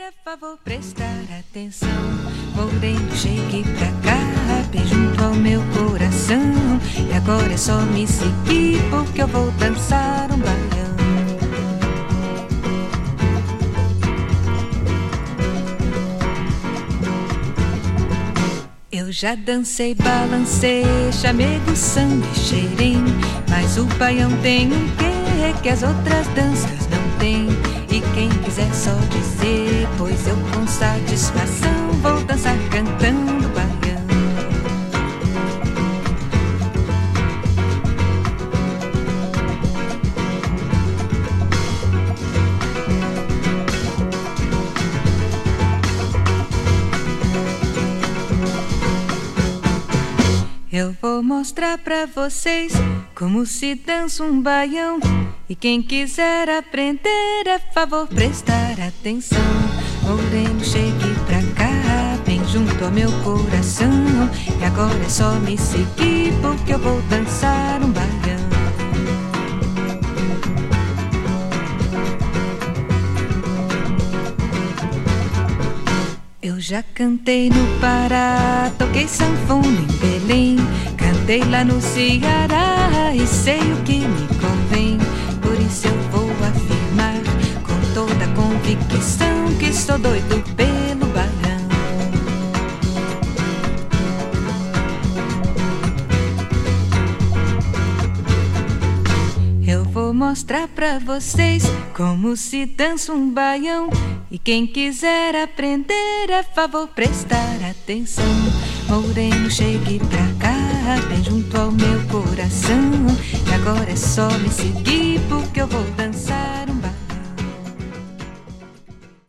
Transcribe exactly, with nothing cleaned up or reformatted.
é favor prestar atenção. Moreno, chegue pra cá, bem junto ao meu coração. E agora é só me seguir, porque eu vou dançar um baião. Eu já dancei, balancei, chamego, samba e xerém, mas o baião tem um quê que as outras danças não têm. E quem quiser só dizer, pois eu com satisfação vou dançar cantando baião. Eu vou mostrar pra vocês como se dança um baião. E quem quiser aprender, é favor prestar atenção. Moreno, chegue pra cá, bem junto ao meu coração. E agora é só me seguir, porque eu vou dançar um baião. Eu já cantei no Pará, toquei sanfona em Belém, cantei lá no Ceará e sei o que me convém. Por isso eu vou afirmar com toda a convicção que estou doido pelo baião. Eu vou mostrar pra vocês como se dança um baião. E quem quiser aprender, é favor prestar atenção. Moreno, chegue pra cá, bem junto ao meu coração. E agora é só me seguir, porque eu vou dançar.